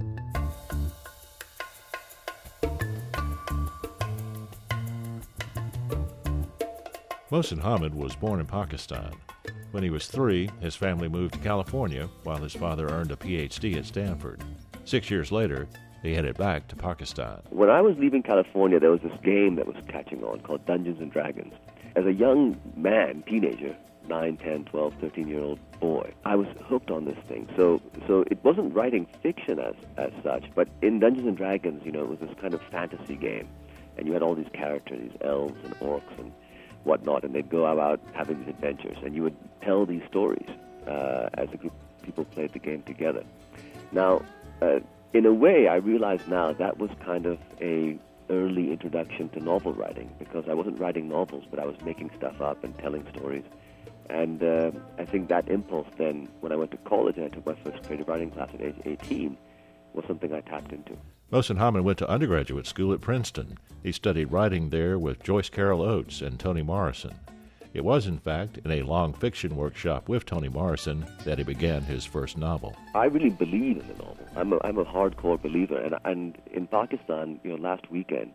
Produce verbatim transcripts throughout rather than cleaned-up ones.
Mohsin Hamid was born in Pakistan. When he was three, his family moved to California while his father earned a P H D at Stanford. Six years later, they headed back to Pakistan. When I was leaving California, there was this game that was catching on called Dungeons and Dragons. As a young man, teenager, nine, ten, twelve, thirteen-year-old boy, I was hooked on this thing. So so it wasn't writing fiction as, as such, but in Dungeons and Dragons, you know, it was this kind of fantasy game. And you had all these characters, these elves and orcs and whatnot, and they'd go about having these adventures, and you would tell these stories uh, as a group of people played the game together. Now, uh, in a way, I realize now that was kind of a early introduction to novel writing, because I wasn't writing novels, but I was making stuff up and telling stories. And uh, I think that impulse then, when I went to college and I took my first creative writing class at age eighteen, was something I tapped into. Mohsin Hamid went to undergraduate school at Princeton. He studied writing there with Joyce Carol Oates and Toni Morrison. It was, in fact, in a long fiction workshop with Toni Morrison that he began his first novel. I really believe in the novel. I'm a, I'm a hardcore believer. And, and in Pakistan, you know, last weekend,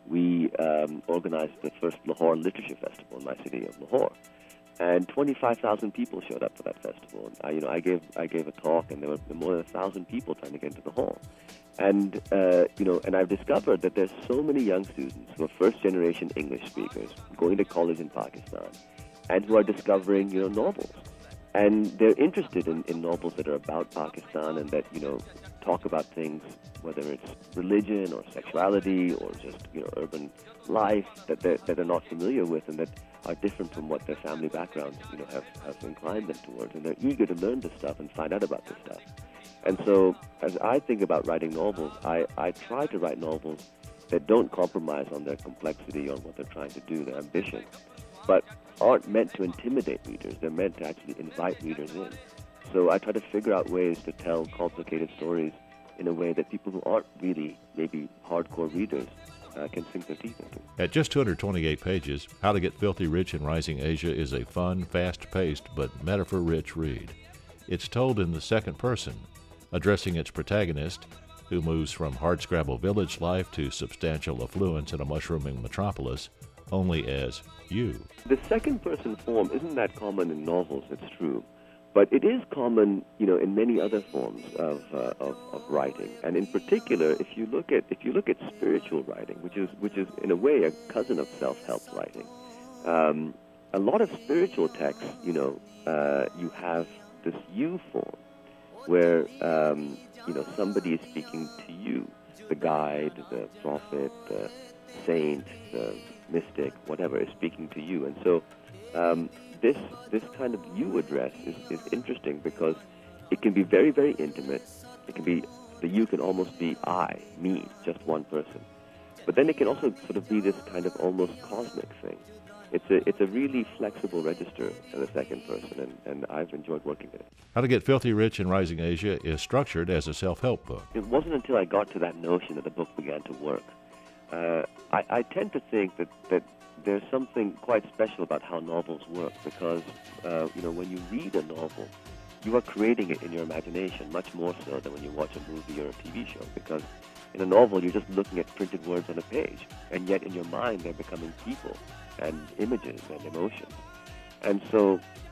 we um, organized the first Lahore Literature Festival in my city of Lahore. And twenty-five thousand people showed up for that festival. And I, you know, I gave I gave a talk, and there were more than a thousand people trying to get into the hall. And uh, you know, and I've discovered that there's so many young students who are first-generation English speakers going to college in Pakistan, and who are discovering, you know, novels. And they're interested in, in novels that are about Pakistan and that, you know, talk about things, whether it's religion or sexuality or just, you know, urban life that they're, that they're not familiar with and that are different from what their family backgrounds, you know, have, have inclined them towards. And they're eager to learn this stuff and find out about this stuff. And so as I think about writing novels, I, I try to write novels that don't compromise on their complexity, on what they're trying to do, their ambition, but aren't meant to intimidate readers. They're meant to actually invite readers in. So I try to figure out ways to tell complicated stories in a way that people who aren't really maybe hardcore readers uh, can sink their teeth into. At just two hundred twenty-eight pages, How to Get Filthy Rich in Rising Asia is a fun, fast-paced, but metaphor-rich read. It's told in the second person, addressing its protagonist, who moves from hardscrabble village life to substantial affluence in a mushrooming metropolis, only as you. The second-person form isn't that common in novels, it's true. But it is common, you know, in many other forms of, uh, of of writing, and in particular, if you look at if you look at spiritual writing, which is which is in a way a cousin of self-help writing, um, a lot of spiritual texts, you know, uh, you have this you form, where um, you know somebody is speaking to you, the guide, the prophet, the saint, the mystic, whatever is speaking to you, and so. Um, This this kind of you address is, is interesting because it can be very, very intimate. It can be, the you can almost be I, me, just one person. But then it can also sort of be this kind of almost cosmic thing. It's a it's a really flexible register in the second person, and, and I've enjoyed working with it. How to Get Filthy Rich in Rising Asia is structured as a self-help book. It wasn't until I got to that notion that the book began to work. Uh, I, I tend to think that, that there's something quite special about how novels work because, uh, you know, when you read a novel, you are creating it in your imagination much more so than when you watch a movie or a T V show because in a novel you're just looking at printed words on a page and yet in your mind they're becoming people and images and emotions. And so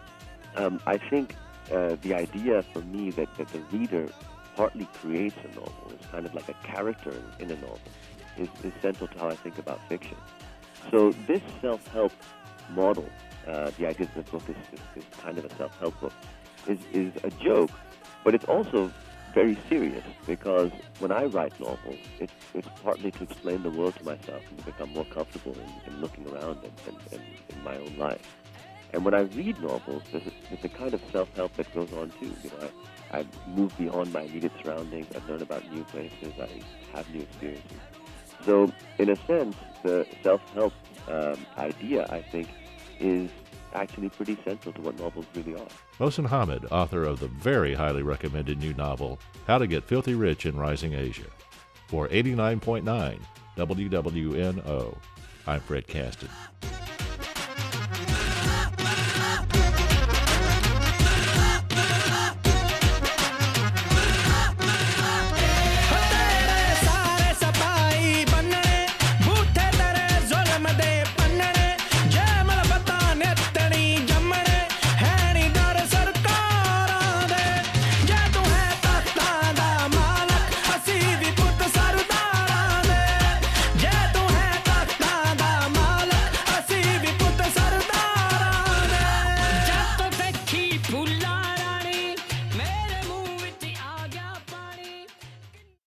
um, I think uh, the idea for me that, that the reader partly creates a novel, is kind of like a character in, in a novel, is, is central to how I think about fiction. So this self-help model, uh, the idea that the book is, is, is kind of a self-help book, is, is a joke, but it's also very serious because when I write novels, it's, it's partly to explain the world to myself and to become more comfortable in, in looking around and, and, and in my own life. And when I read novels, there's a, there's a kind of self-help that goes on too. You know, I, I move beyond my immediate surroundings, I learn about new places, I have new experiences. So, in a sense, the self-help um, idea, I think, is actually pretty central to what novels really are. Mohsin Hamid, author of the very highly recommended new novel, How to Get Filthy Rich in Rising Asia. For eighty-nine point nine W W N O, I'm Fred Caston.